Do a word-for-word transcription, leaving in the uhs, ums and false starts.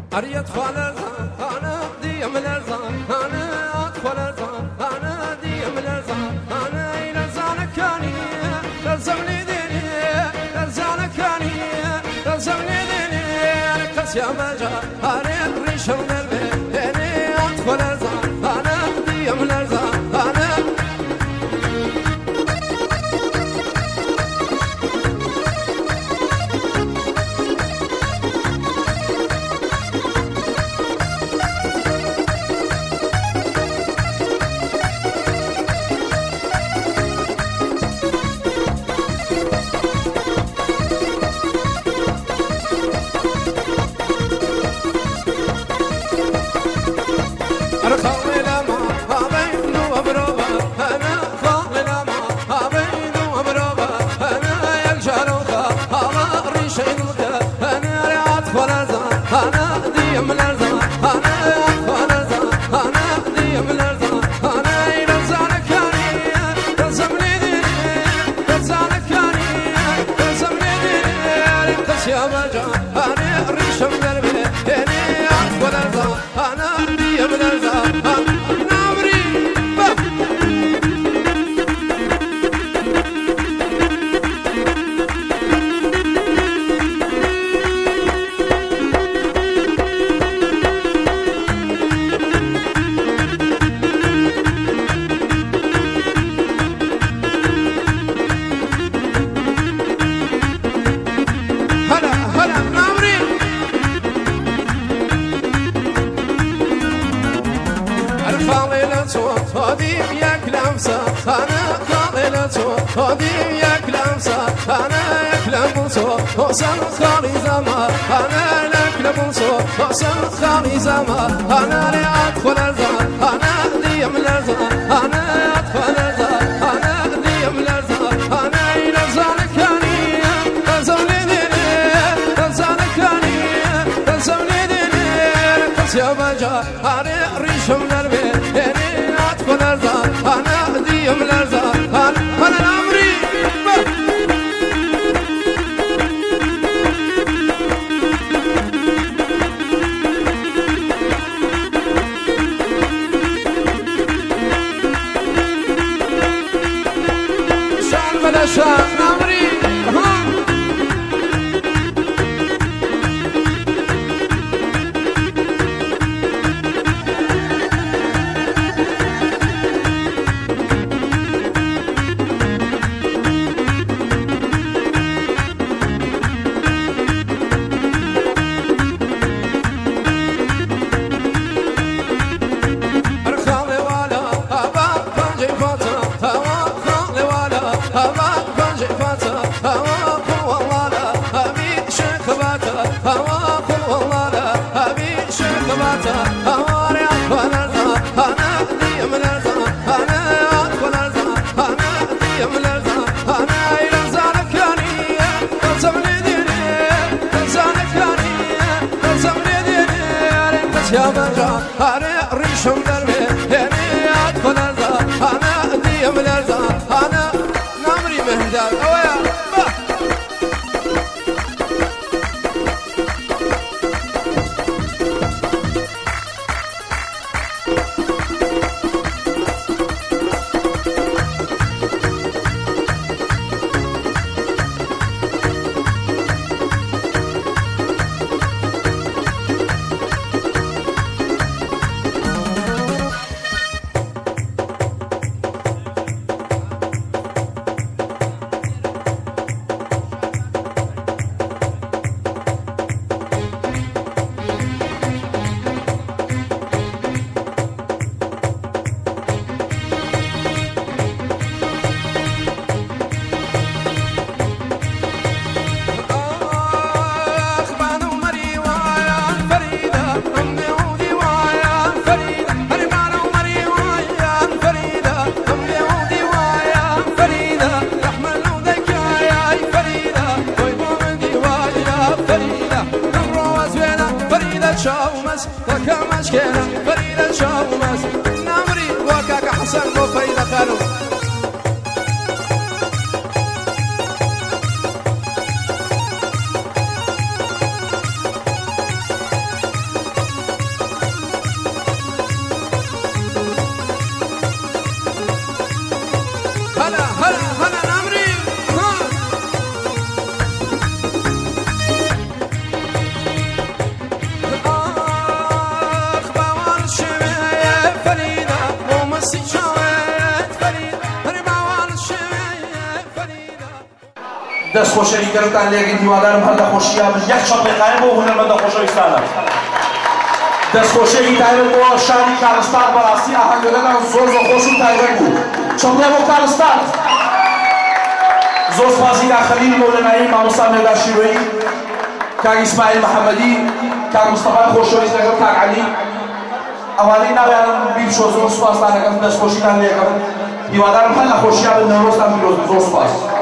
أريد فالرزان أنا دي من الرزان أنا أطفال الرزان أنا دي من الرزان أنا إلى زانكاني رزمني ديني رزانكاني رزمني ديني أنا كسيا مجا أريد ريشم قلبي أنا أطفال الرزان أنا دي من الرزان أنا وصل خالي زمان أنا لك لبوسو وصل خالي زمان أنا لأطفال الزمان أنا دي من الزمان أنا أطفال الزمان أنا دي من الزمان أنا إلى زانكاني زوني ديني زانكاني زوني ديني قص يا بجا أنا ريشم قلبي أنا أطفال الزمان أنا دي من الزمان أنا الأمري شان نمري يا مجا أنا ريشم قلبي يعني أدخل الزهر أنا دي من الزهر أنا نمري مهدال أويا هلا هلا هلا نمری آخ باور شوه فریده مومسی شوید فریده هر باور شوه فریده دست خوشی گرفتن لیگی دیوادارم هر خوشی هم یک شب قایم و هنرمند خوشی استانم دست خوشی تایبه با شانی کارستان براسی آهنگ دادن زور زور خوشون تایبه بود چطور با کارستان زور سپاسی که خلیل مولنایی ماموسا میدار شیرویی که اسماعیل محمدی که مصطفی خوشویی نگم که علی اولی نویان بیل شو زور سپاس نگم دست خوشی تایبه دیوادارم هر خوشی هم نروز هم بیروز زور سپاس